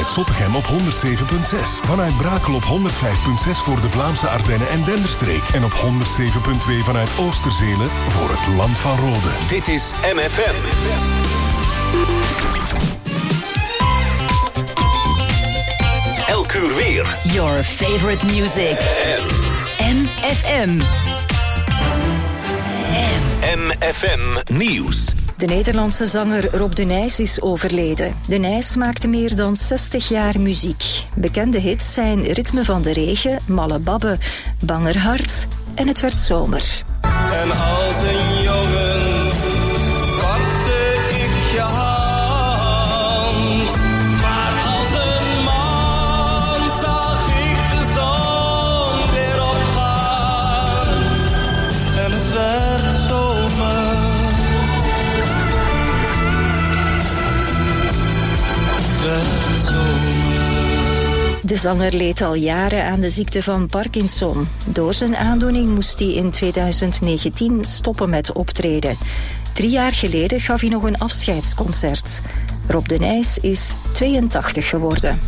Zottegem op 107.6. Vanuit Brakel op 105.6 voor de Vlaamse Ardennen en Denderstreek. En op 107.2 vanuit Oosterzele voor het Land van Rode. Dit is MFM. Elk uur weer. Your favorite music. MFM. MFM Nieuws. De Nederlandse zanger Rob de Nijs is overleden. De Nijs maakte meer dan 60 jaar muziek. Bekende hits zijn Ritme van de Regen, Malle Babbe, Banger Hart en Het werd zomer. En als een jongen pakte ik je hand, maar als een man zag ik de zon weer opgaan. En het werd zomer. De zanger leed al jaren aan de ziekte van Parkinson. Door zijn aandoening moest hij in 2019 stoppen met optreden. 3 jaar geleden gaf hij nog een afscheidsconcert. Rob de Nijs is 82 geworden.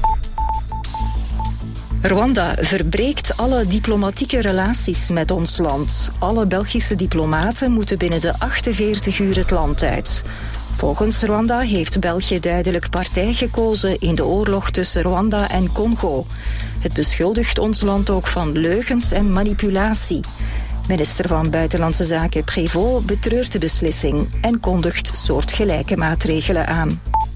Rwanda verbreekt alle diplomatieke relaties met ons land. Alle Belgische diplomaten moeten binnen de 48 uur het land uit. Volgens Rwanda heeft België duidelijk partij gekozen in de oorlog tussen Rwanda en Congo. Het beschuldigt ons land ook van leugens en manipulatie. Minister van Buitenlandse Zaken Prévost betreurt de beslissing en kondigt soortgelijke maatregelen aan.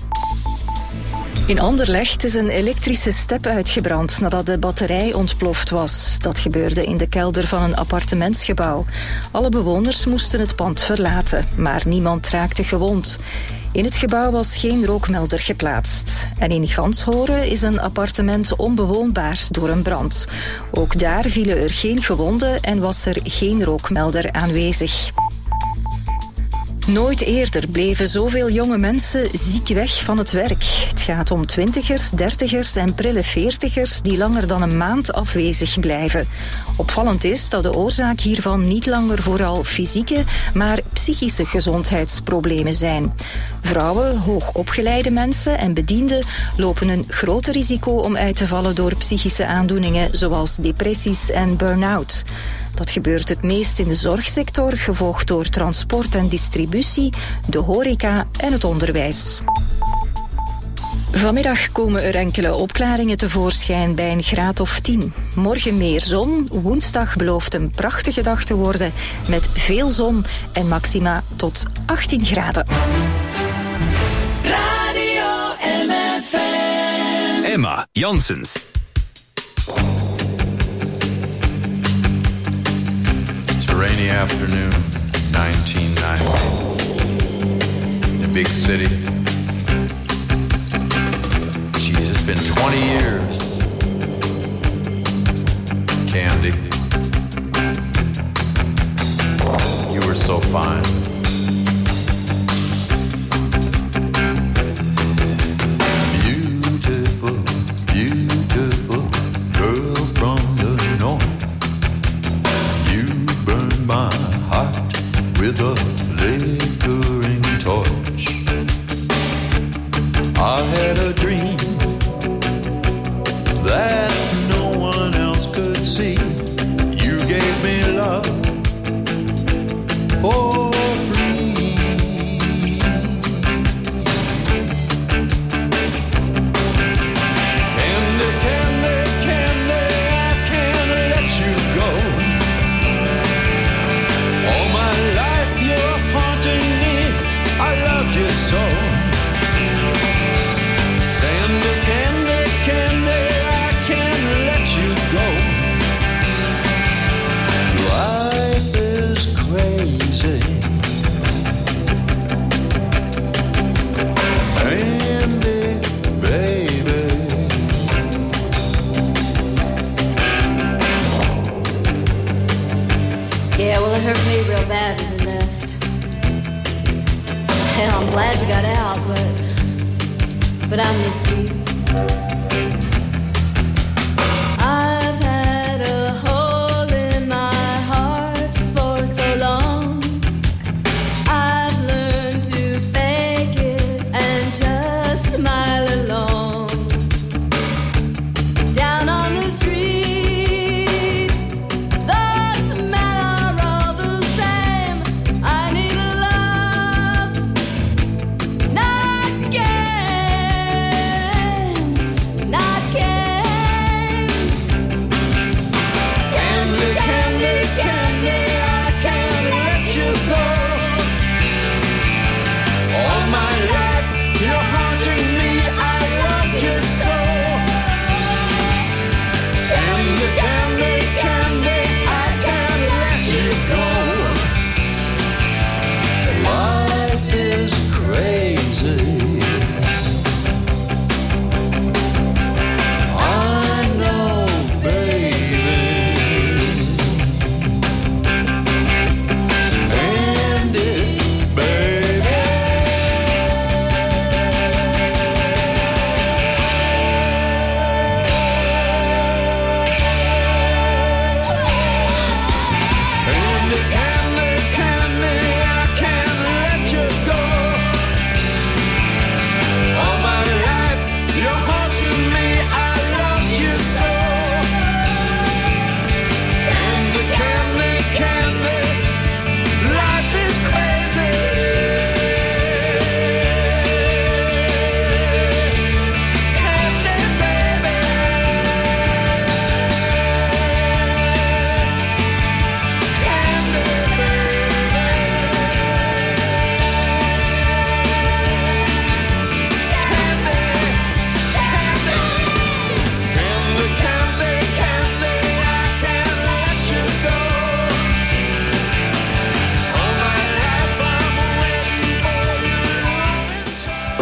In Anderlecht is een elektrische step uitgebrand nadat de batterij ontploft was. Dat gebeurde in de kelder van een appartementsgebouw. Alle bewoners moesten het pand verlaten, maar niemand raakte gewond. In het gebouw was geen rookmelder geplaatst. En in Ganshoren is een appartement onbewoonbaar door een brand. Ook daar vielen er geen gewonden en was er geen rookmelder aanwezig. Nooit eerder bleven zoveel jonge mensen ziek weg van het werk. Het gaat om 20ers, 30ers en prille 40ers die langer dan een maand afwezig blijven. Opvallend is dat de oorzaak hiervan niet langer vooral fysieke, maar psychische gezondheidsproblemen zijn. Vrouwen, hoogopgeleide mensen en bedienden lopen een groter risico om uit te vallen door psychische aandoeningen zoals depressies en burn-out. Dat gebeurt het meest in de zorgsector, gevolgd door transport en distributie, de horeca en het onderwijs. Vanmiddag komen er enkele opklaringen tevoorschijn bij een graad of 10. Morgen meer zon, woensdag belooft een prachtige dag te worden met veel zon en maxima tot 18 graden. Radio MFM. Emma Janssens. Rainy afternoon, 1990. In a big city. Jeez, it's been 20 years. Candy, you were so fine. Beautiful, beautiful girl from the north. My heart with a flickering torch. I had a dream that no one else could see. You gave me love for free. Candy, candy, candy, I can't let you go. All my life you're haunting me, I loved you so. Candy, candy, candy, I can't let you go. Life is crazy. Candy, baby. Yeah, well, it hurt me real bad when you left. Hell, I'm glad you got out, but I miss you. I've had a hole in my heart for so long. I've learned to fake it and just smile along.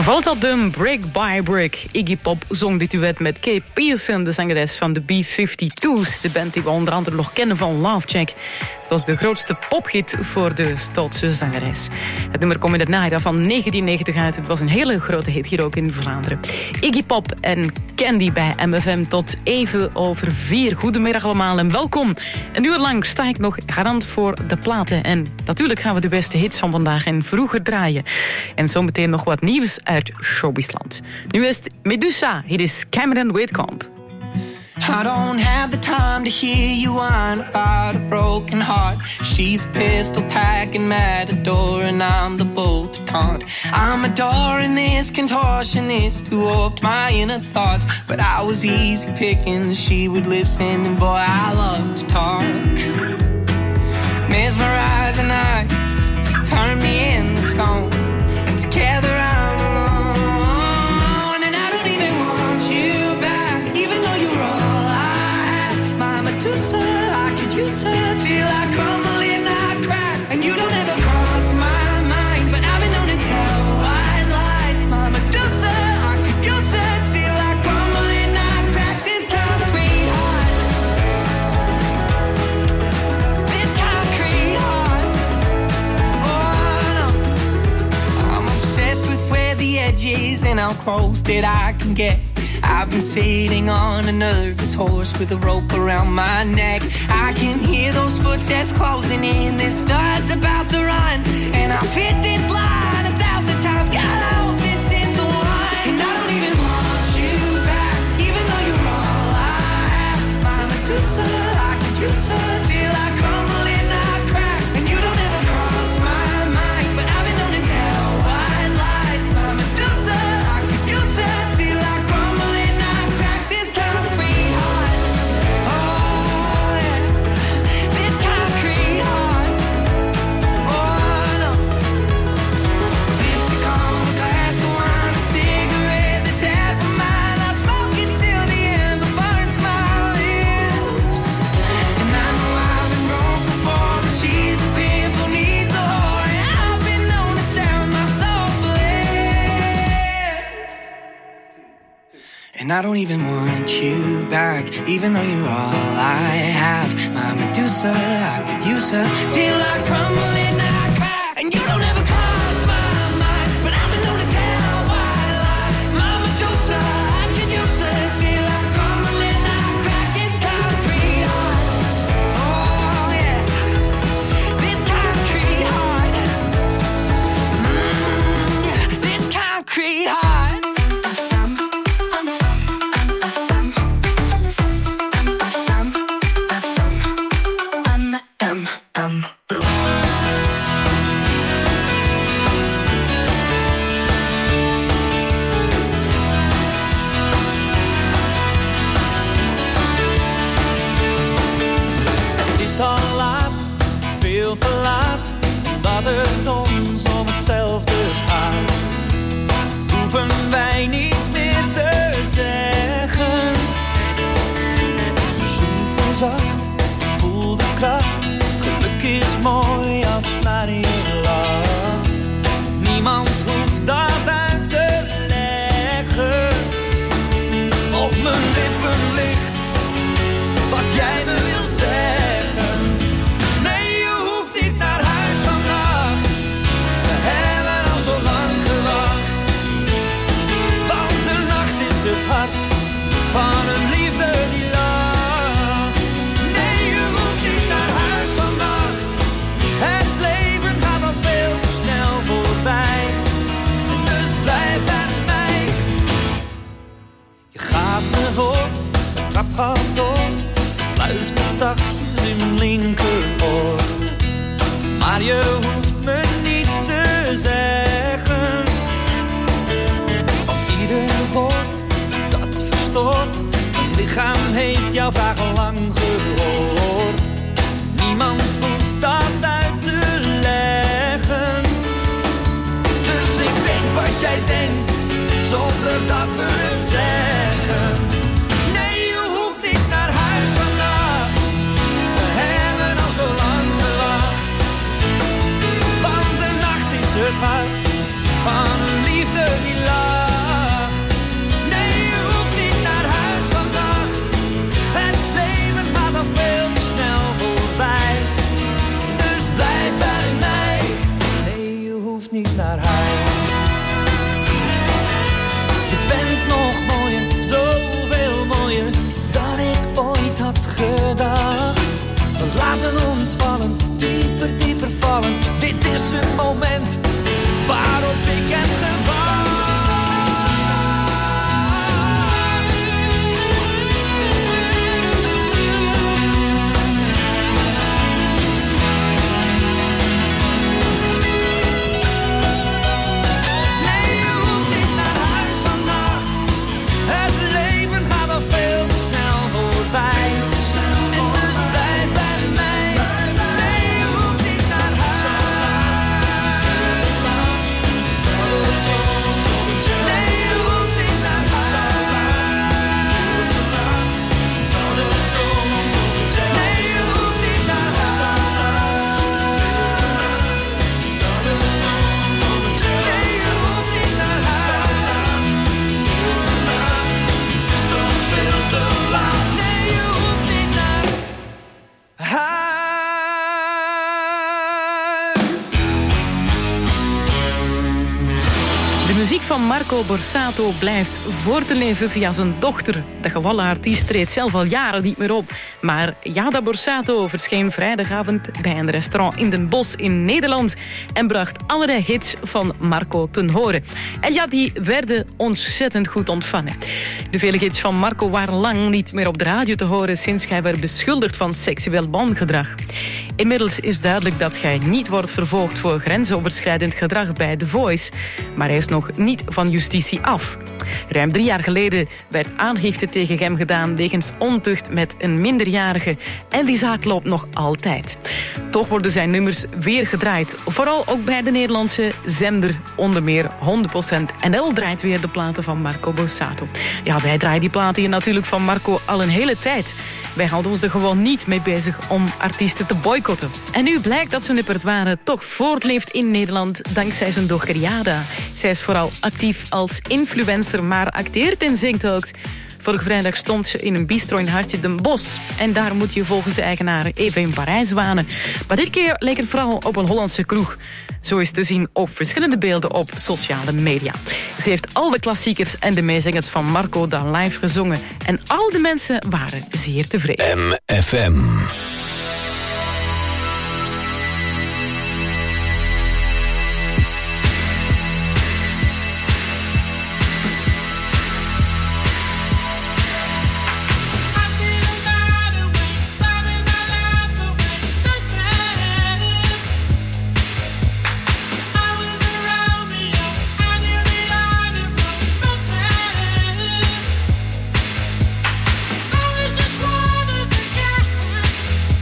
Van het album Brick by Brick. Iggy Pop zong dit duet met Kay Pearson, de zangeres van de B-52's. De band die we onder andere nog kennen van Love Check. Het was de grootste pophit voor de Stootse zangeres. Het nummer kwam in het najaar van 1990 uit. Het was een hele grote hit hier ook in Vlaanderen. Iggy Pop en Candy bij MFM tot even over 4. Goedemiddag allemaal en welkom. Een uur lang sta ik nog garant voor de platen. En natuurlijk gaan we de beste hits van vandaag en vroeger draaien. En zometeen nog wat nieuws uit Showbizland. Nu is het Medusa. Hier is Cameron Whitcomb. I don't have the time to hear you whine about a broken heart. She's a pistol packing matador and I'm the bull to taunt. I'm adoring this contortionist who warped my inner thoughts. But I was easy picking, she would listen and boy I love to talk. Mesmerizing eyes turn me into stone. And together I'm alone. And I don't even want you back, even though you're all I have. My Medusa, I could use her till I crumble and I crack. And you don't ever cross my mind, but I've been known to tell white lies. My Medusa, I could use her till I crumble and I crack. This concrete heart, this concrete heart. Oh no, I'm obsessed with where the edge is and how close that I can get. I've been sitting on a nervous horse with a rope around my neck. I can hear those footsteps closing in. This star's about to run, and I've hit this line 1,000 times. God, I hope this is the one. And I don't even want you back, even though you're all I have. My Medusa, I could use her till I crumble and I crack. And you don't ever cross my mind, but I've been known to tell white lies. My Medusa, I could use her till I crumble and I crack. This concrete heart, oh yeah, this concrete heart, oh no. Lipstick on a glass of wine, a cigarette that's half of mine. I smoke it till the ember burns my lips. And I know I've been broke before, but she's a pimp who needs a whore. And I've been known to sell my soul for less. And I don't even want you back, even though you're all I have. My Medusa, I could use her till I crumble and I crack. And you don't ever cross my mind, but I've been known to tell white lies. My Medusa, I could use her till I crumble and I crack. This concrete heart, oh yeah, this concrete heart, yeah, this concrete heart. Het is al laat, veel te laat, omdat het ons om hetzelfde gaat. Hoeven wij niets meer te zeggen. Zoek me zacht, voel de kracht. Geluk is mooi als het naar je lacht. Niemand hoeft dat uit te leggen. Op mijn lippen ligt wat jij me wil zeggen. Nee, je hoeft niet naar huis vannacht. We hebben al zo lang gewacht. Want de nacht is het hart van een liefde die lacht. Nee, je hoeft niet naar huis vannacht. Het leven gaat al veel te snel voorbij. Dus blijf bij mij. Je gaat me voor, de trap gaat door. Fluistert zachtjes in mijn linkeroor. Maar je hoeft me niets te zeggen. Want ieder woord dat verstoort. Mijn lichaam heeft jouw vraag al lang gehoord. Niemand hoeft dat uit te leggen. Dus ik denk wat jij denkt, zonder dat we het zeggen. Nee, je hoeft niet naar huis vandaag. We hebben al zo lang gewacht. Want de nacht is het hart van een liefde die lacht. Marco Borsato blijft voort te leven via zijn dochter. De gevallen artiest treedt zelf al jaren niet meer op. Maar Jada Borsato verscheen vrijdagavond bij een restaurant in Den Bosch in Nederland en bracht allerlei hits van Marco ten horen. En ja, die werden ontzettend goed ontvangen. De vele hits van Marco waren lang niet meer op de radio te horen sinds hij werd beschuldigd van seksueel wangedrag. Inmiddels is duidelijk dat hij niet wordt vervolgd voor grensoverschrijdend gedrag bij The Voice, maar hij is nog niet van justitie af. Ruim 3 jaar geleden werd aangifte tegen hem gedaan wegens ontucht met een minderjarige en die zaak loopt nog altijd. Toch worden zijn nummers weer gedraaid, vooral ook bij de Nederlandse zender, onder meer 100% NL draait weer de platen van Marco Borsato. Ja, wij draaien die platen hier natuurlijk van Marco al een hele tijd. Wij houden ons er gewoon niet mee bezig om artiesten te boycotten. En nu blijkt dat zijn repertoire toch voortleeft in Nederland dankzij zijn dochter Jada. Zij is vooral actief als influencer, maar acteert en zingt ook. Vorige vrijdag stond ze in een bistro in Hartje Den Bosch. En daar moet je volgens de eigenaren even in Parijs wanen. Maar dit keer leek het vooral op een Hollandse kroeg. Zo is te zien op verschillende beelden op sociale media. Ze heeft al de klassiekers en de meezingers van Marco daar live gezongen. En al de mensen waren zeer tevreden. MFM. I was just one of the guys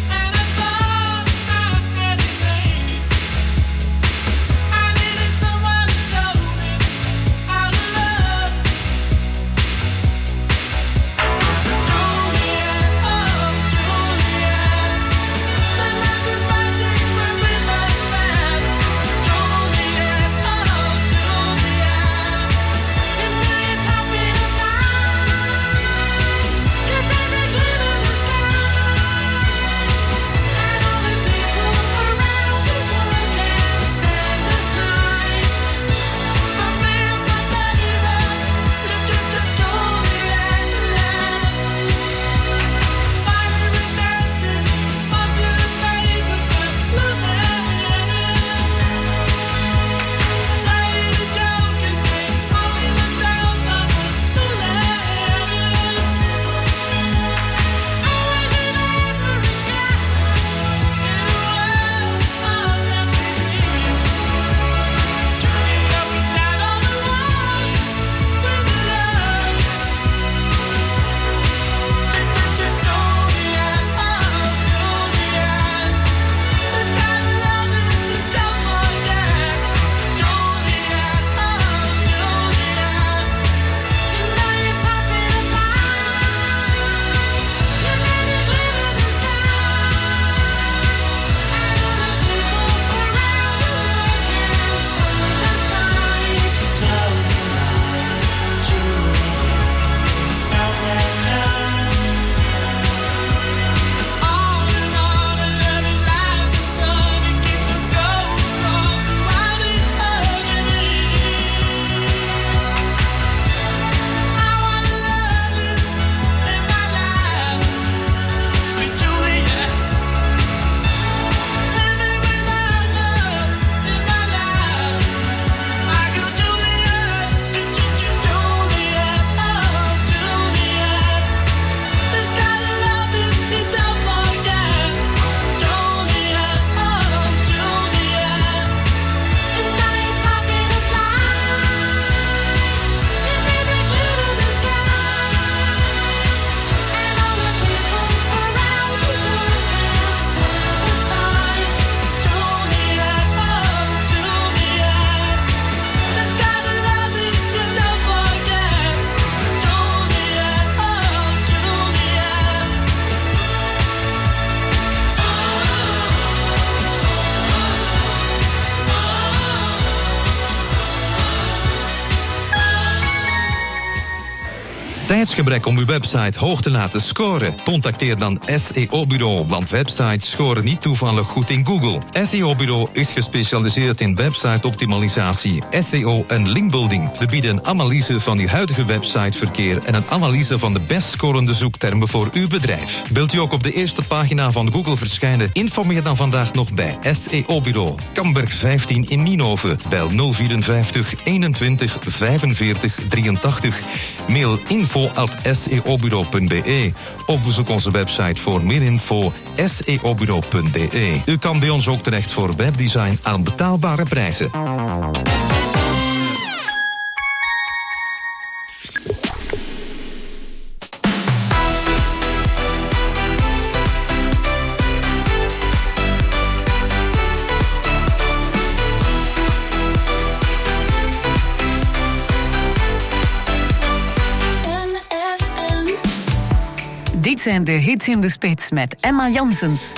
tijdsgebrek om uw website hoog te laten scoren? Contacteer dan SEO-bureau, want websites scoren niet toevallig goed in Google. SEO-bureau is gespecialiseerd in website-optimalisatie, SEO en linkbuilding. We bieden een analyse van uw huidige websiteverkeer en een analyse van de best scorende zoektermen voor uw bedrijf. Wilt u ook op de eerste pagina van Google verschijnen? Informeer dan vandaag nog bij SEO-bureau. Kamberg 15 in Nienhoven. Bel 054 21 45 83. Mail info@seobureau.be of bezoek onze website voor meer info seobureau.be. U kan bij ons ook terecht voor webdesign aan betaalbare prijzen. Dit zijn de hits in de spits met Emma Janssens.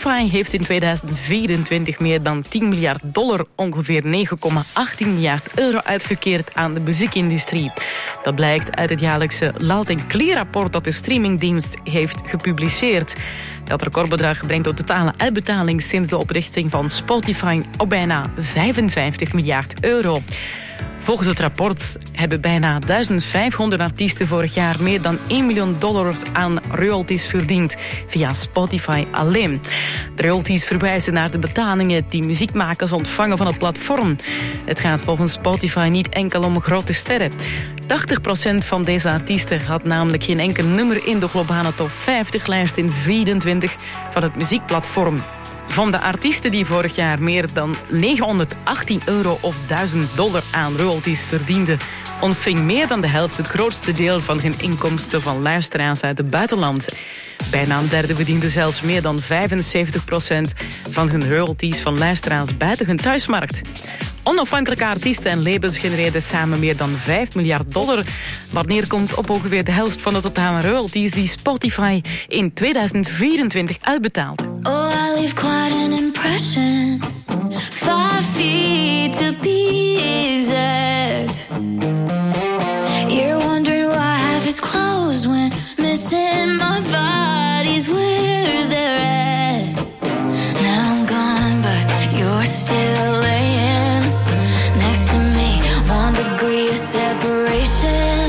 Spotify heeft in 2024 meer dan $10 miljard, ongeveer 9,18 miljard euro uitgekeerd aan de muziekindustrie. Dat blijkt uit het jaarlijkse Loud & Clear-rapport dat de streamingdienst heeft gepubliceerd. Dat recordbedrag brengt de totale uitbetaling sinds de oprichting van Spotify op bijna 55 miljard euro. Volgens het rapport hebben bijna 1500 artiesten vorig jaar meer dan $1 miljoen aan royalties verdiend via Spotify alleen. De royalties verwijzen naar de betalingen die muziekmakers ontvangen van het platform. Het gaat volgens Spotify niet enkel om grote sterren. 80% van deze artiesten had namelijk geen enkel nummer in de globale top 50-lijst in 24 van het muziekplatform. Van de artiesten die vorig jaar meer dan €918 of $1000 aan royalties verdienden, ontving meer dan de helft het grootste deel van hun inkomsten van luisteraars uit het buitenland. Bijna een derde verdiende zelfs meer dan 75% van hun royalties van luisteraars buiten hun thuismarkt. Onafhankelijke artiesten en labels genereerden samen meer dan $5 miljard, wat neerkomt op ongeveer de helft van de totale royalties die Spotify in 2024 uitbetaalde. Oh, I leave quite an impression. 5 feet to be exact. You're wondering why half is closed when missing my body's where they're at. Now I'm gone, but you're still laying next to me. 1 degree of separation.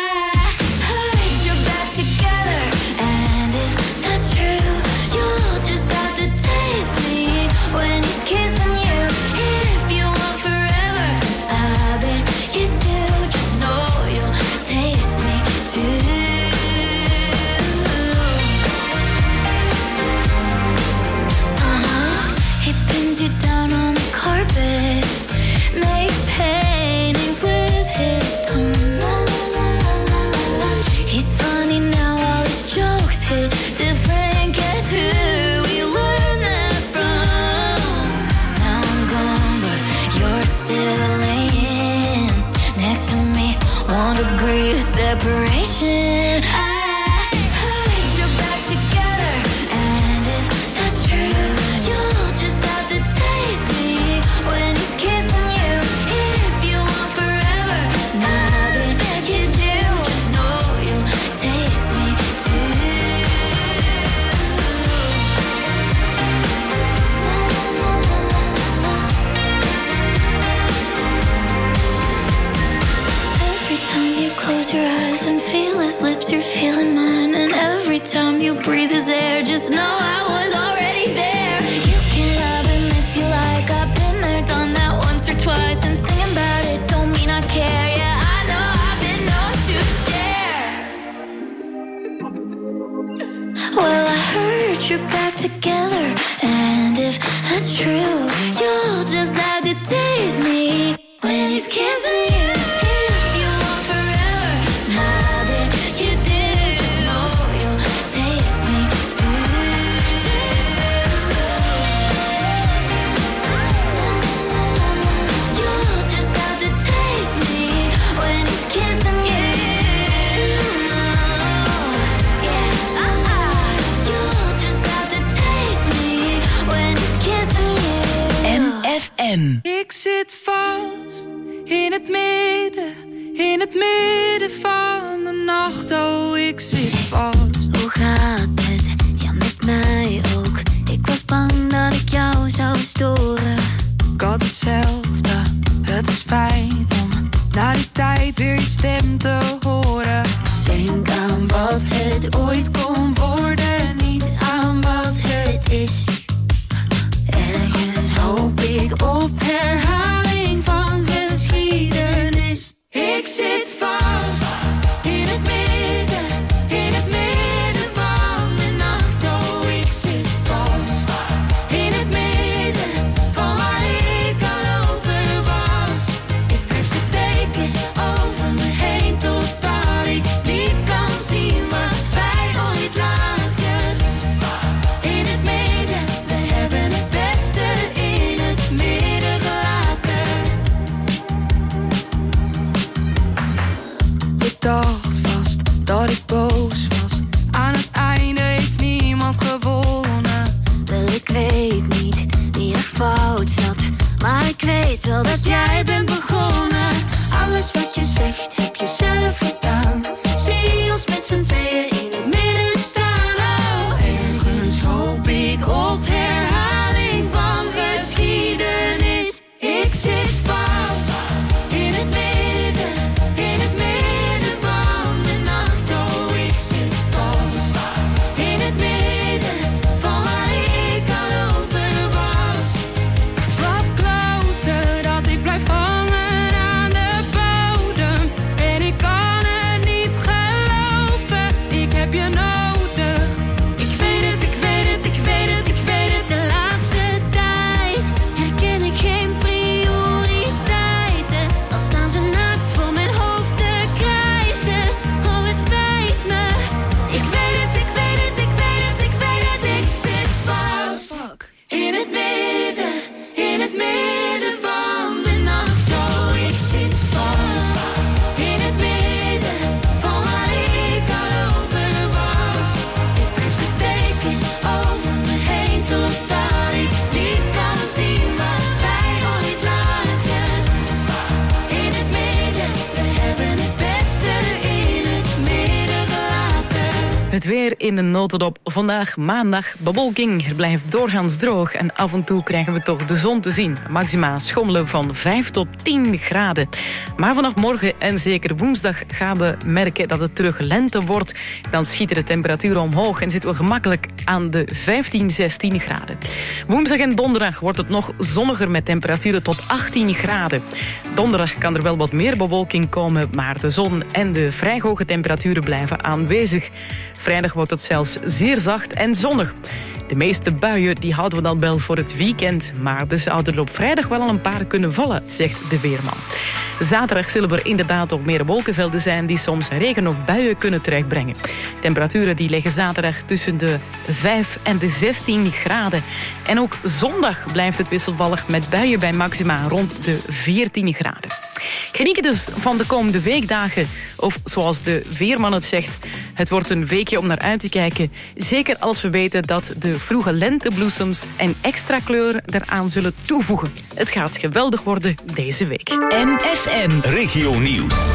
Separation. You're feeling mine, and every time you breathe his air, just know I was already there. You can love him if you like. I've been there, done that once or twice, and singing about it don't mean I care. Yeah, I know I've been known to share. Well, I heard you're back together, and if that's true, you'll just have to taste me when he's kissing you. Ik zit vast in het midden van de nacht. Oh, ik zit vast. Hoe gaat het? Ja, met mij ook. Ik was bang dat ik jou zou storen. Ik had hetzelfde. Het is fijn om na die tijd weer je stem te horen. Denk aan wat het ooit kon worden, niet aan wat het is. Ergens hoop ik op herhaling van geschiedenis. Ik zit vast in het midden van de nacht. Oh, ik zit vast in het midden van waar ik al over was. Ik trek de dekens over me heen totdat ik niet kan zien wat wij ooit lagen. In het midden, we hebben het beste in het midden gelaten. Ik dacht vast dat ik boos was. Aan het einde heeft niemand gewonnen. Wil ik Het weer in de notendop. Vandaag maandag bewolking. Het blijft doorgaans droog en af en toe krijgen we toch de zon te zien. Maxima schommelen van 5 tot 10 graden. Maar vanaf morgen en zeker woensdag gaan we merken dat het terug lente wordt. Dan schieten de temperaturen omhoog en zitten we gemakkelijk aan de 15, 16 graden. Woensdag en donderdag wordt het nog zonniger met temperaturen tot 18 graden. Donderdag kan er wel wat meer bewolking komen, maar de zon en de vrij hoge temperaturen blijven aanwezig. Vrijdag wordt het zelfs zeer zacht en zonnig. De meeste buien die houden we dan wel voor het weekend, maar er zouden er op vrijdag wel al een paar kunnen vallen, zegt de weerman. Zaterdag zullen er inderdaad ook meer wolkenvelden zijn die soms regen of buien kunnen terechtbrengen. Temperaturen die liggen zaterdag tussen de 5 en de 16 graden. En ook zondag blijft het wisselvallig met buien bij maxima rond de 14 graden. Geniet dus van de komende weekdagen. Of zoals de weerman het zegt, het wordt een weekje om naar uit te kijken. Zeker als we weten dat de vroege lentebloesems en extra kleur eraan zullen toevoegen. Het gaat geweldig worden deze week. MFM Regio Nieuws.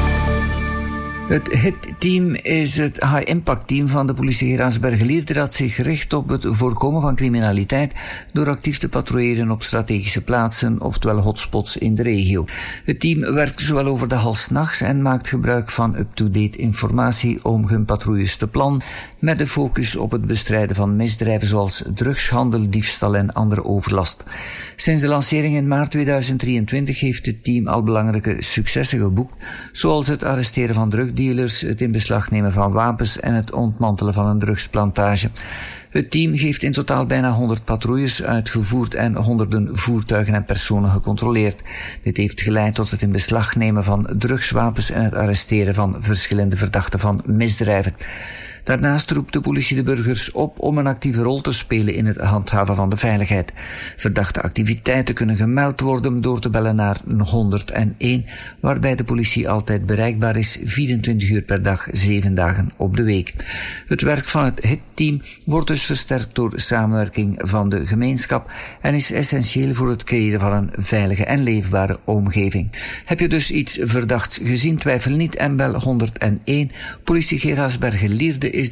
Het HIT-team is het high-impact-team van de politie Geraardsbergen-Lierde dat zich richt op het voorkomen van criminaliteit door actief te patrouilleren op strategische plaatsen, oftewel hotspots in de regio. Het team werkt zowel overdag 's nachts en maakt gebruik van up-to-date informatie om hun patrouilles te plannen, met de focus op het bestrijden van misdrijven zoals drugshandel, diefstal en andere overlast. Sinds de lancering in maart 2023 heeft het team al belangrijke successen geboekt, zoals het arresteren van drugdealers, het in beslag nemen van wapens en het ontmantelen van een drugsplantage. Het team heeft in totaal bijna 100 patrouilles uitgevoerd en honderden voertuigen en personen gecontroleerd. Dit heeft geleid tot het in beslag nemen van drugswapens en het arresteren van verschillende verdachten van misdrijven. Daarnaast roept de politie de burgers op om een actieve rol te spelen in het handhaven van de veiligheid. Verdachte activiteiten kunnen gemeld worden door te bellen naar 101, waarbij de politie altijd bereikbaar is, 24 uur per dag, 7 dagen op de week. Het werk van het HIT-team wordt dus versterkt door samenwerking van de gemeenschap en is essentieel voor het creëren van een veilige en leefbare omgeving. Heb je dus iets verdachts gezien, twijfel niet en bel 101. Politie Geraardsbergen-Lierde is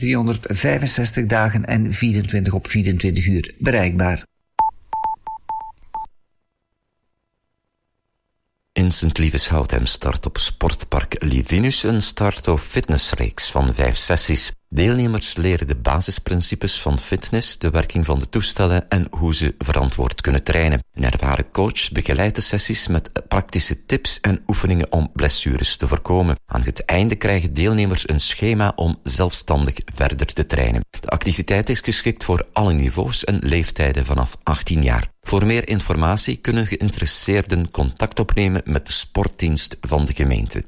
365 dagen en 24 op 24 uur bereikbaar. In Sint-Lieveshout start op Sportpark Livinus een start-of fitnessreeks van 5 sessies. Deelnemers leren de basisprincipes van fitness, de werking van de toestellen en hoe ze verantwoord kunnen trainen. Een ervaren coach begeleidt de sessies met praktische tips en oefeningen om blessures te voorkomen. Aan het einde krijgen deelnemers een schema om zelfstandig verder te trainen. De activiteit is geschikt voor alle niveaus en leeftijden vanaf 18 jaar. Voor meer informatie kunnen geïnteresseerden contact opnemen met de sportdienst van de gemeente.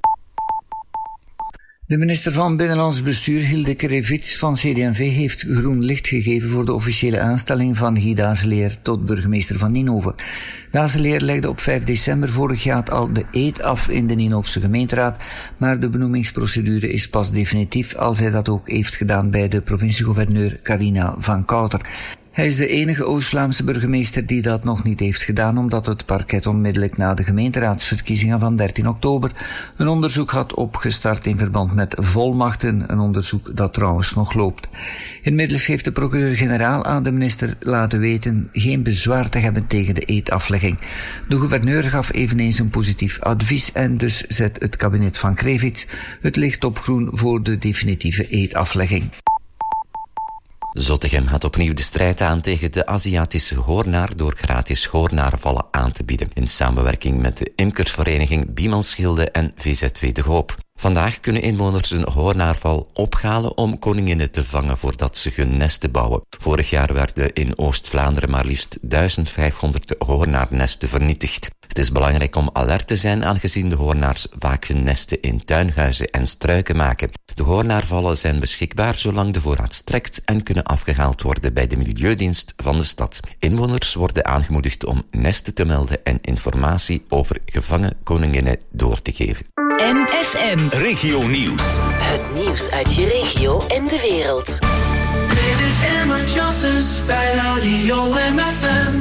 De minister van Binnenlands Bestuur, Hildeke Revits van CD&V, heeft groen licht gegeven voor de officiële aanstelling van Guy Dazeleer tot burgemeester van Ninove. Dazeleer legde op 5 december vorig jaar al de eed af in de Ninhoofse gemeenteraad, maar de benoemingsprocedure is pas definitief als hij dat ook heeft gedaan bij de provinciegouverneur Carina van Kouter. Hij is de enige Oost-Vlaamse burgemeester die dat nog niet heeft gedaan, omdat het parket onmiddellijk na de gemeenteraadsverkiezingen van 13 oktober een onderzoek had opgestart in verband met volmachten, een onderzoek dat trouwens nog loopt. Inmiddels heeft de procureur-generaal aan de minister laten weten geen bezwaar te hebben tegen de eedaflegging. De gouverneur gaf eveneens een positief advies en dus zet het kabinet van Krevits het licht op groen voor de definitieve eedaflegging. Zottegem gaat opnieuw de strijd aan tegen de Aziatische hoornaar door gratis hoornaarvallen aan te bieden, in samenwerking met de imkersvereniging Biemanschilde en VZW De Hoop. Vandaag kunnen inwoners een hoornaarval ophalen om koninginnen te vangen voordat ze hun nesten bouwen. Vorig jaar werden in Oost-Vlaanderen maar liefst 1500 hoornaarnesten vernietigd. Het is belangrijk om alert te zijn, aangezien de hoornaars vaak hun nesten in tuinhuizen en struiken maken. De hoornaarvallen zijn beschikbaar zolang de voorraad strekt en kunnen afgehaald worden bij de Milieudienst van de stad. Inwoners worden aangemoedigd om nesten te melden en informatie over gevangen koninginnen door te geven. MFM Regio Nieuws. Het nieuws uit je regio en de wereld. Dit is Emma Johnsons bij Radio MFM.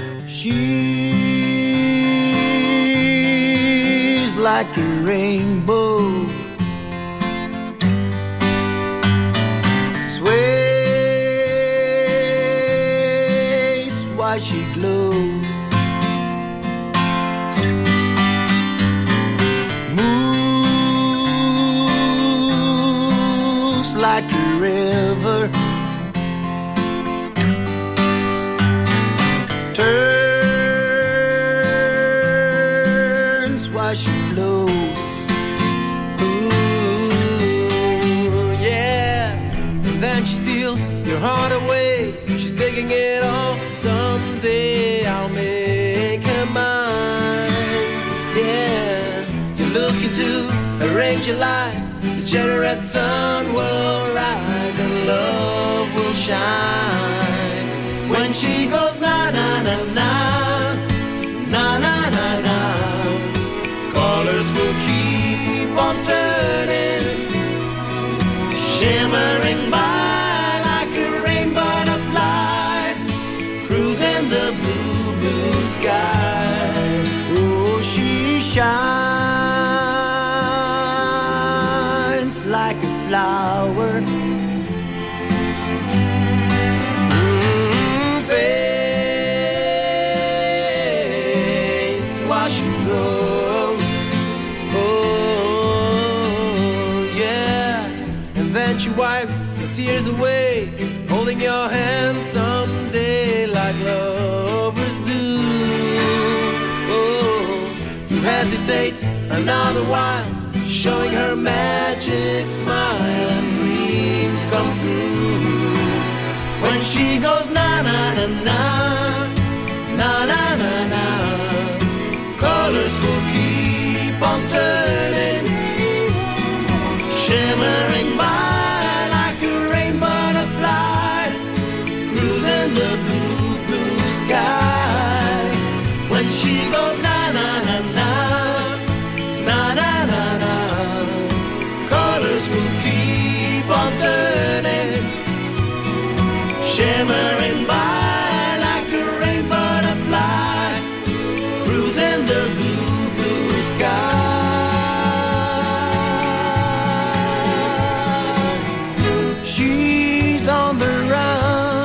She's like a rainbow, sway why she glows. Moves like a river, turns while she flows. Ooh, yeah. And then she steals your heart away. She's taking it all. Someday I'll make her mine. Yeah. You look into her angel eyes. The generate sun will rise and love will shine. When she goes na na na na, na na na na, colors will keep on turning, shimmering by like a rain butterfly, cruising the blue, blue sky. Oh, she shines like a flower. She wipes the tears away, holding your hand someday like lovers do. Oh, you hesitate another while, showing her magic smile and dreams come true. When she goes na na na na, na na na na, colors will keep on turning, shimmering by sky. When she goes na na na na, na na na na, colors will keep on turning, shimmering by like a rain butterfly, cruising the blue, blue sky. She's on the run,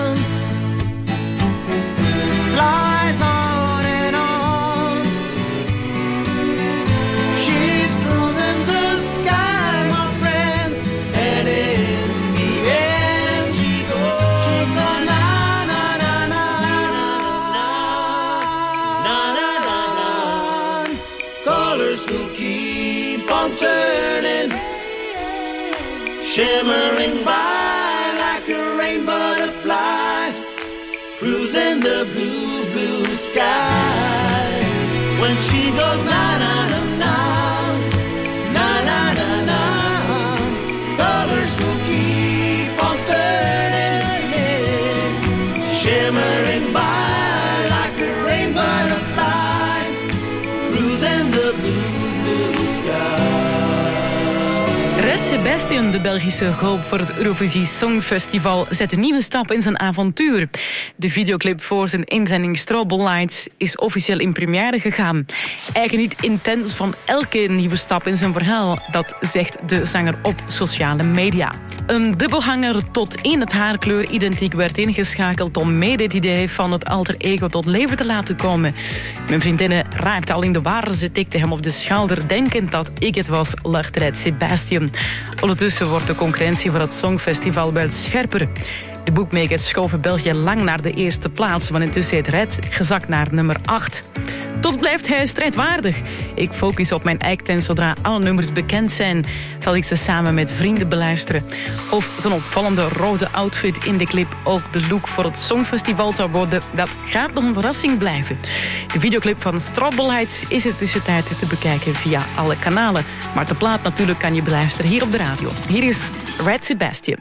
shimmering by like a rain butterfly, cruising the blue, blue sky. When she goes na na na na, na na na na, colors will keep on turning, shimmering by like a rain butterfly, cruising the blue, blue sky. Red Sebastian, de Belgische hoop voor het Eurovisie Songfestival, zet een nieuwe stap in zijn avontuur. De videoclip voor zijn inzending Strawberry Lights is officieel in première gegaan. Eigenlijk niet intens van elke nieuwe stap in zijn verhaal, dat zegt de zanger op sociale media. Een dubbelhanger tot in het haarkleur identiek werd ingeschakeld om mede het idee van het alter ego tot leven te laten komen. Mijn vriendinnen raakte al in de war, ze tikte hem op de schouder, denkend dat ik het was, lacht Red Sebastian. Ondertussen wordt de concurrentie voor het Songfestival wel scherper. De bookmakers schoven België lang naar de eerste plaats, want intussen heeft Red gezakt naar nummer 8. Tot blijft hij strijdwaardig. Ik focus op mijn act en zodra alle nummers bekend zijn, zal ik ze samen met vrienden beluisteren. Of zo'n opvallende rode outfit in de clip ook de look voor het Songfestival zou worden, dat gaat nog een verrassing blijven. De videoclip van Strawberry Lights is in tussentijd te bekijken via alle kanalen. Maar de plaat natuurlijk kan je beluisteren hier op de radio. Hier is Red Sebastian.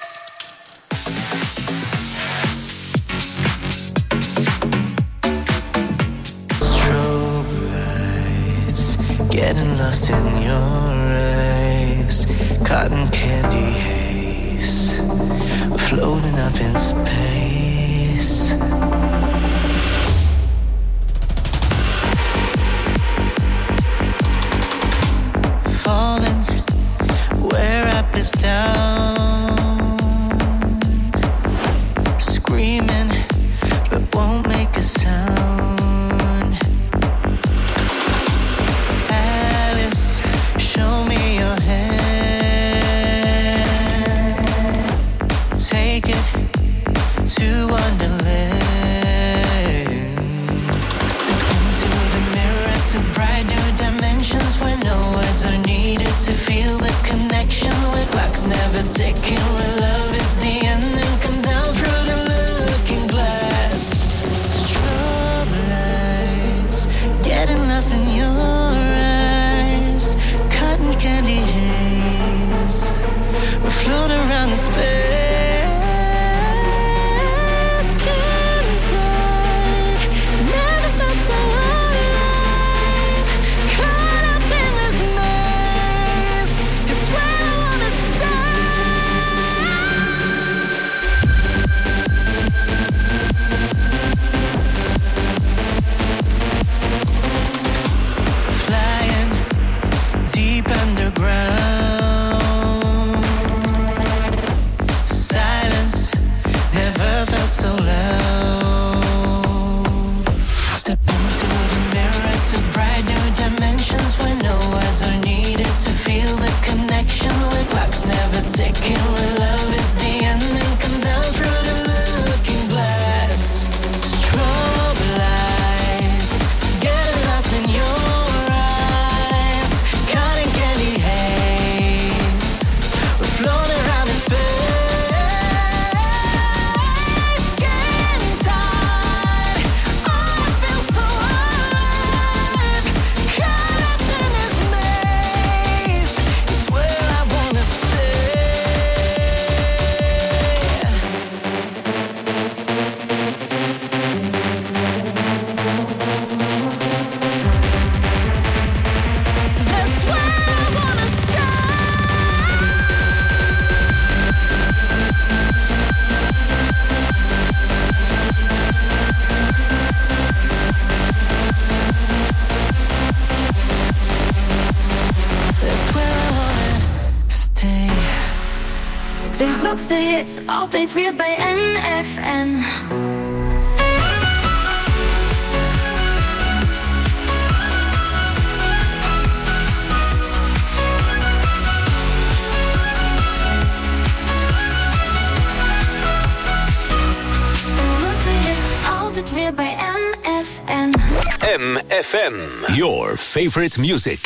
Getting lost in your eyes, cotton candy haze, floating up in space. Falling where up is down, screaming but won't make a De grootste hits, altijd weer bij MFM. Altijd weer bij MFM. MFM, your favorite music.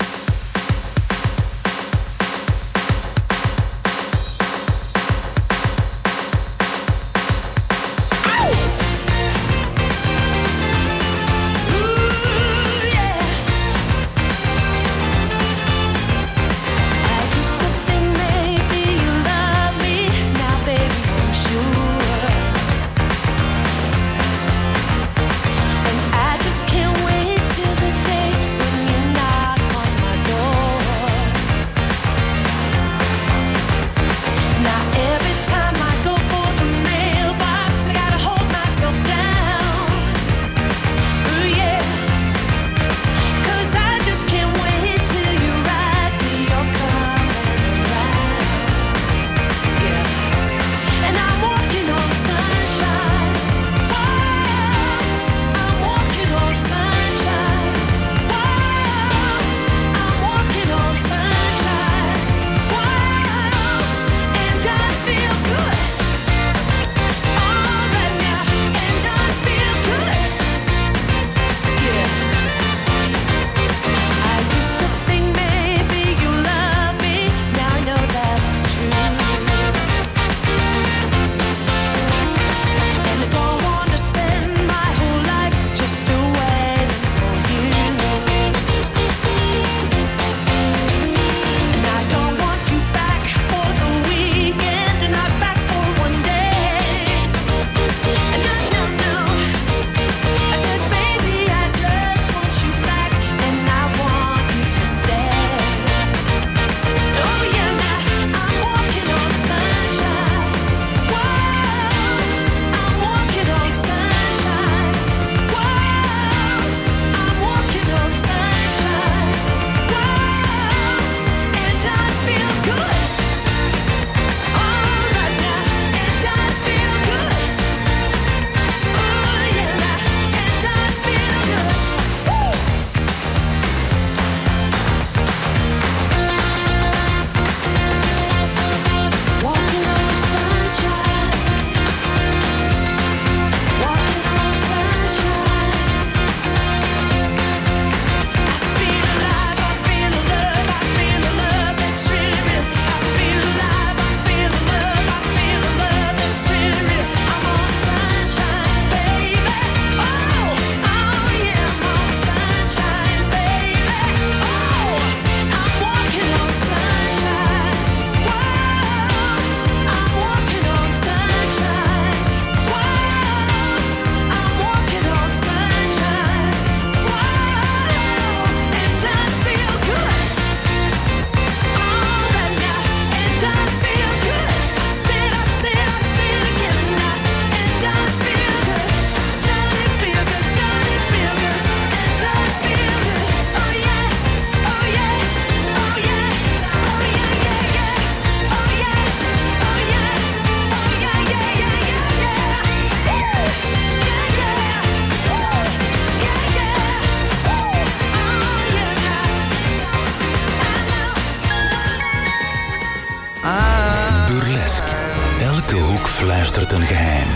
fluistert een geheim.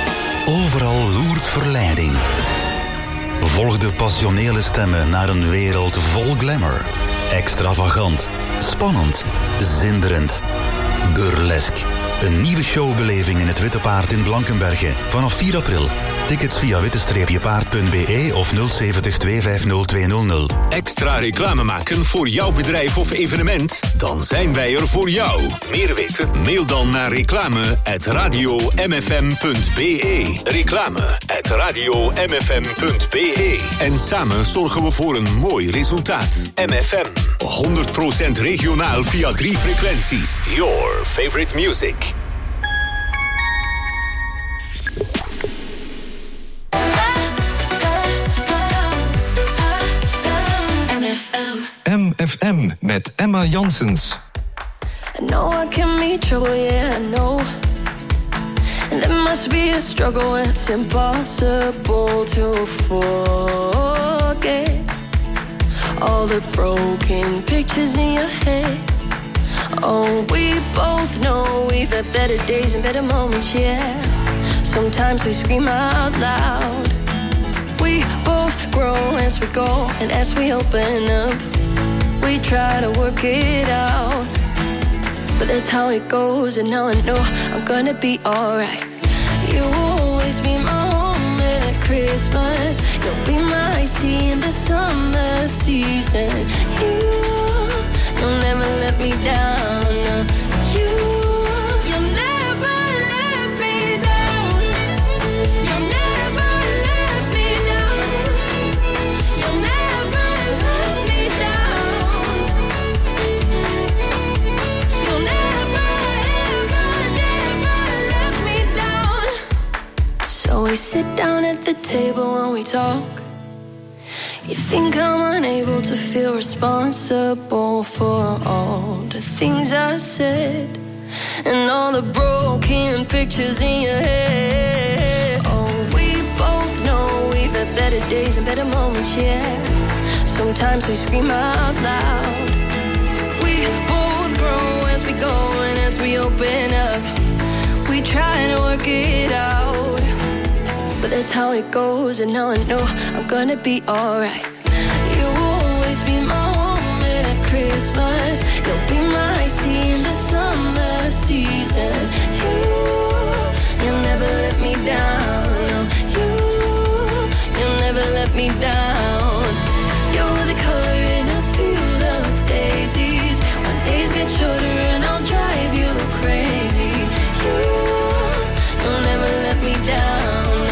Overal loert verleiding. Volg de passionele stemmen naar een wereld vol glamour. Extravagant, spannend, zinderend. Burlesque. Een nieuwe showbeleving in het Witte Paard in Blankenberge. Vanaf 4 april. Tickets via witte-paard.be of 070 250 200. Extra reclame maken voor jouw bedrijf of evenement? Dan zijn wij er voor jou. Meer weten? Mail dan naar reclame@radiomfm.be. Reclame@radiomfm.be. En samen zorgen we voor een mooi resultaat. MFM. 100% regionaal via 3 frequenties. Your favorite music. MFM met Emma Janssens. I know I can meet trouble, yeah, I know. And there must be a struggle, it's impossible to forget all the broken pictures in your head. Oh, we both know we've had better days and better moments, yeah. Sometimes we scream out loud. We both grow as we go, and as we open up, we try to work it out. But that's how it goes, and now I know I'm gonna be alright. You'll always be my home at Christmas. You'll be my iced tea in the summer season. You'll never let me down. You'll never let me down. You'll never let me down. You'll never let me down. You'll never, ever, never let me down. So we sit down at the table and we talk. You think I'm unable to feel responsible for all the things I said and all the broken pictures in your head. Oh, we both know we've had better days and better moments, yeah. Sometimes we scream out loud. We both grow as we go, and as we open up, we try to work it out. But that's how it goes, and now I know I'm gonna be alright. You'll always be my home at Christmas. You'll be my iced tea in the summer season. You'll never let me down. You'll never let me down. You're the color in a field of daisies. When days get shorter and I'll drive you crazy. You'll never let me down.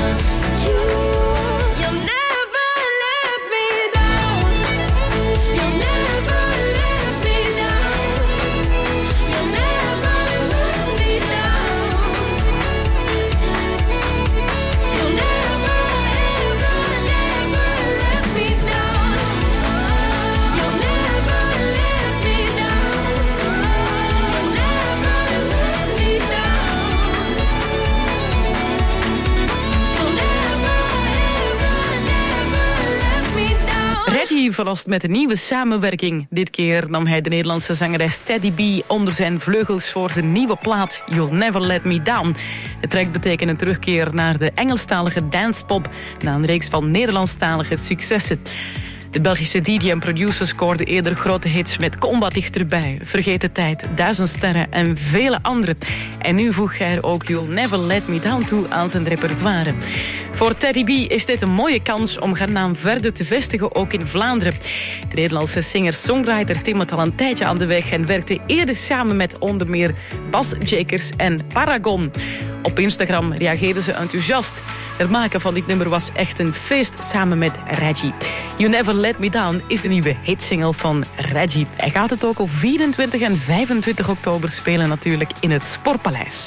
Reggie verlost met een nieuwe samenwerking. Dit keer nam hij de Nederlandse zangeres Teddy B onder zijn vleugels voor zijn nieuwe plaat You'll Never Let Me Down. De track betekent een terugkeer naar de Engelstalige dancepop na een reeks van Nederlandstalige successen. De Belgische DJ en producer scoorde eerder grote hits met Combat Dichterbij, Vergeten Tijd, 1000 Sterren en vele andere. En nu voegt hij er ook You'll Never Let Me Down toe aan zijn repertoire. Voor Teddy B is dit een mooie kans om haar naam verder te vestigen, ook in Vlaanderen. De Nederlandse singer-songwriter timmert al een tijdje aan de weg en werkte eerder samen met onder meer Bas Jakers en Paragon. Op Instagram reageerden ze enthousiast. Het maken van dit nummer was echt een feest samen met Reggie. You Never Let Me Down is de nieuwe hitsingle van Reggie. Hij gaat het ook op 24 en 25 oktober spelen natuurlijk in het Sportpaleis.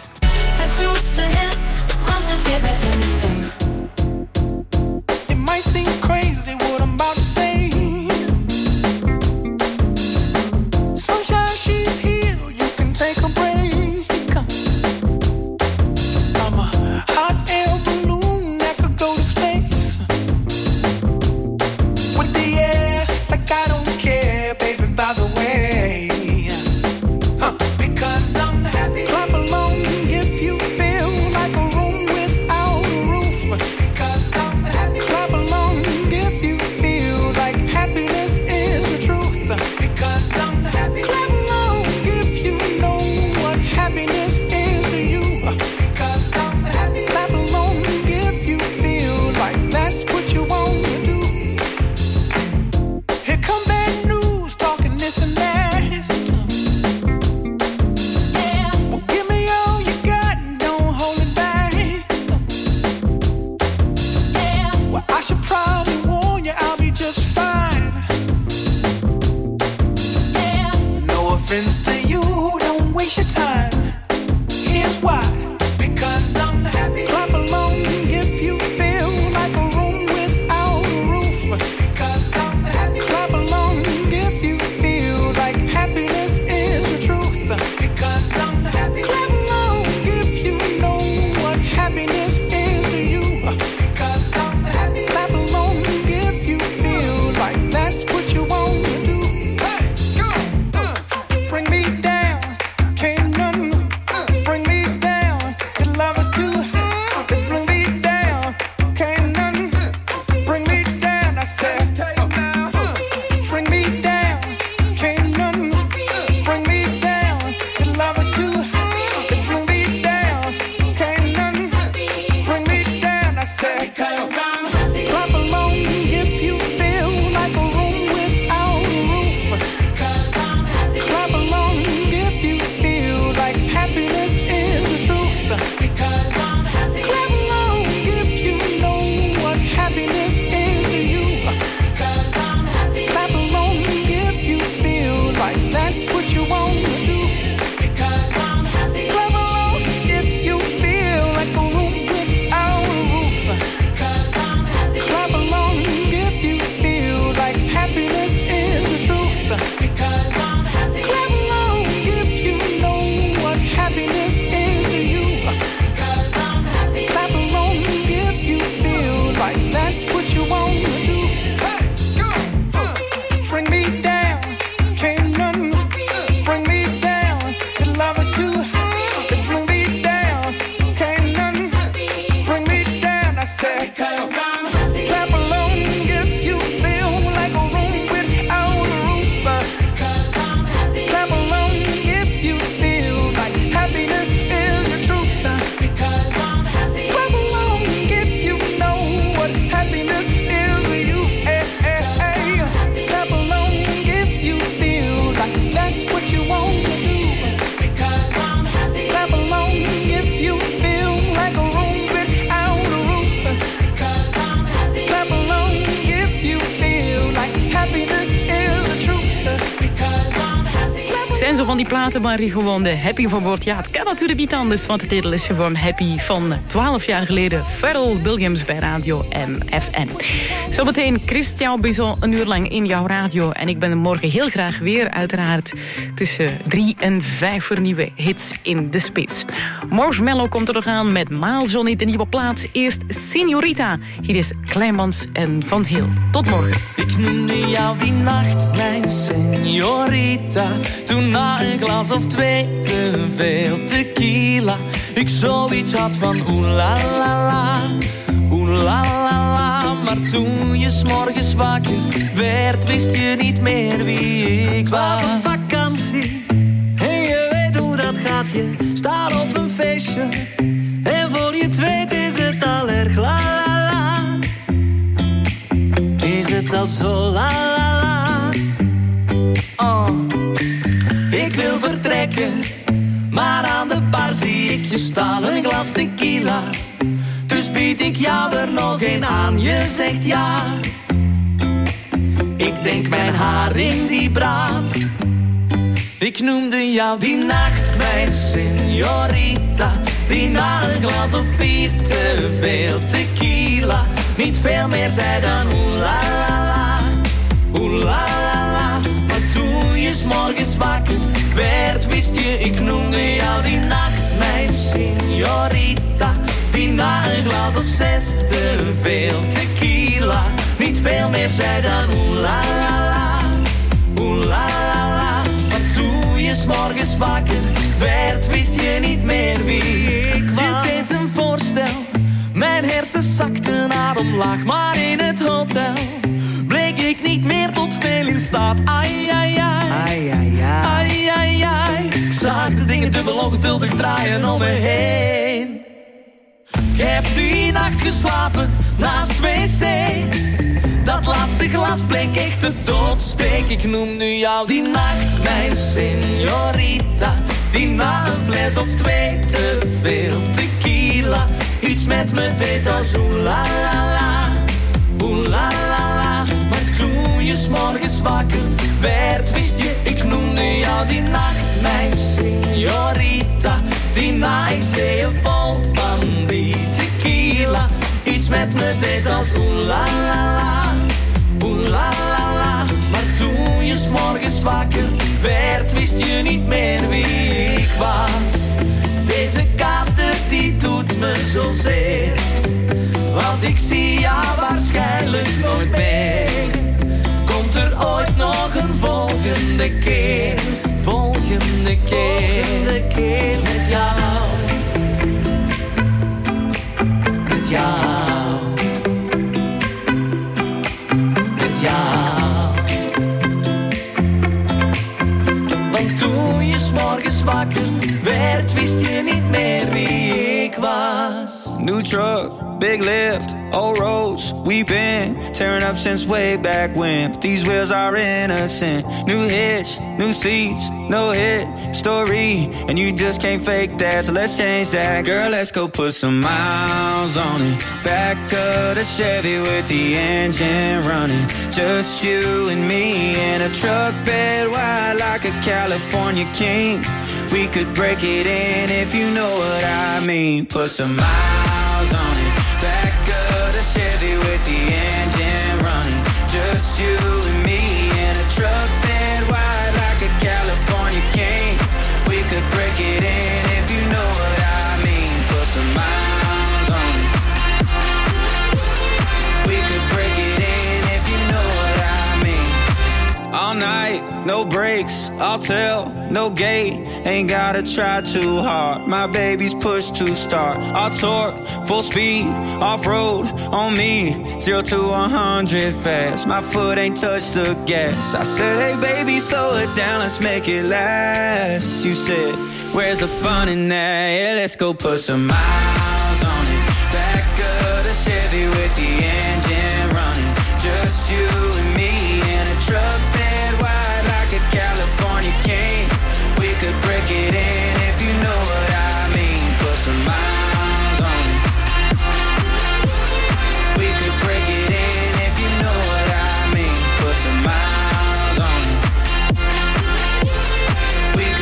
It might seem crazy what I'm about to say. Sunshine, she's here, you can take a break. I'm a hot air balloon that could go to space. With the air, like I don't care, baby, by the way. Because I'm happy. Clap along if you feel like a room without a roof. Because I'm happy. Clap along if you feel like happiness is the truth. Because I'm happy. Clap along if you know what happiness is to you. Because I'm happy. Clap along if you feel like that's what you want to do. Here come bad news, talking this and that. Well, give me all you got and don't hold it back. Well, I should probably warn you, I'll be just fine. No offense to you, don't waste your time. Here's why. Because I'm happy. Clap along if you feel like a room without a roof. Because I'm happy. Clap along if you feel like happiness is the truth. zijn zo van die platen waar je gewoon de happy van wordt. Ja, het kan natuurlijk niet anders, want de titel is gewoon Happy van 12 jaar geleden. Pharrell Williams bij Radio MFM. Zometeen Christian Bison een uur lang in jouw radio. En ik ben er morgen heel graag weer, uiteraard. Tussen 3 en 5 voor nieuwe hits in de spits. Marshmello komt er nog aan met Maalzon, de nieuwe plaats. Eerst Señorita. Hier is Kleinmans en Van Heel. Tot morgen. Ik noemde jou die nacht mijn señorita. Toen na een glas of 2 te veel tequila. Ik zoiets had van oeh la la la, oeh la la la. Maar toen je 's morgens wakker werd, wist je niet meer wie ik was. Het was op vakantie en je weet hoe dat gaat. Je staat op een feestje en voor je het weet is het al erg laat. Is het al zo laat? Oh, ik wil vertrekken, maar aan de bar zie ik je staan, een glas tequila. Dus bied ik jou er nog een aan, je zegt ja. Ik denk mijn haring die braadt. Ik noemde jou die nacht mijn señorita. Die na een glas of 4 te veel tequila niet veel meer zei dan oeh la la la, oeh la la la. Maar toen je 's morgens wakker werd, wist je ik noemde jou die nacht mijn señorita. Die na een glas of 6 te veel tequila niet veel meer zei dan oeh la la la, oeh la la la. Maar toen je 's morgens wakker werd, wist je niet meer wie ik was. Je deed een voorstel, mijn hersens zakten naar omlaag. Maar in het hotel bleek ik niet meer tot veel in staat. Ai, ai, ai, ai, ai, ai, ai, ai. Ik zag de dingen dubbel ongeduldig draaien om me heen. Ik heb die nacht geslapen naast wc. Dat laatste glas bleek echt de doodsteek. Ik noemde jou die nacht mijn señorita. Die na een fles of 2 te veel tequila iets met me deed als oeh la la la, oeh la la la. Maar toen je 's morgens wakker werd, wist je ik noemde jou die nacht mijn señorita. Die na iets zeeën vol van die tequila iets met me deed als oeh la la la, oeh la la la. Maar toen je 's morgens wakker werd, wist je niet meer wie ik was. Deze kater die doet me zozeer, want ik zie jou waarschijnlijk nooit meer. Komt er ooit nog een volgende keer, volgende keer met jou, met jou, met jou. Want toen je 's morgens wakker werd, wist je niet meer wie ik was. New truck, big lift, old roads, we've been tearing up since way back when. But these wheels are innocent. New hitch, new seats, no hit story, and you just can't fake that. So let's change that, girl. Let's go put some miles on it. Back of the Chevy with the engine running. Just you and me in a truck bed wide like a California king. We could break it in if you know what I mean. Put some miles on it. Back of the Chevy with the engine running. Just you and me in a truck bed wide like a California king. We could break it in if you know what I mean. Put some miles on it. We could break it in if you know what I mean. All night, no breaks, I'll tell, no gate. Ain't gotta try too hard, my baby's push to start. I'll torque, full speed, off-road, on me. 0 to 100 fast, my foot ain't touched the gas. I said, hey baby, slow it down, let's make it last. You said, where's the fun in that? Yeah, let's go put some miles on it. Back of the Chevy with the engine running. Just you and me in a truck bed wide like a California king. We could break it in if you know what I mean. Put some miles on it. We could break it in if you know what I mean. Put some miles on it. We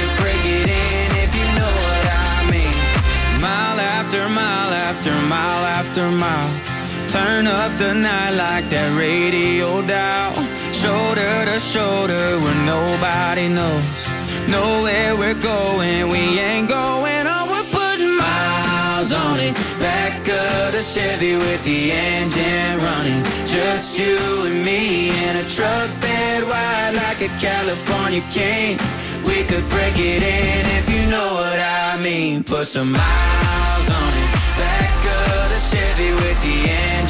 after mile. Turn up the night like that radio dial. Shoulder to shoulder where nobody knows. Know where we're going, we ain't going on. We're putting miles on it. Back of the Chevy with the engine running. Just you and me in a truck bed wide like a California king. We could break it in if you know what I mean. Put some miles on it. Back of the Chevy with the engine